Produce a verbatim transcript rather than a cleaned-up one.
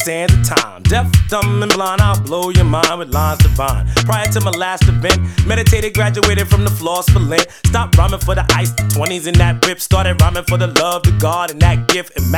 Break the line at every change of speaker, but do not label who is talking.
sands of time. Deaf, dumb, and blind, I'll blow your mind with lines divine. Prior to my last event, meditated, graduated from the floss for Lent. Stopped rhyming for the ice, the twenties in that whip. Started rhyming for the love, the God, and that gift.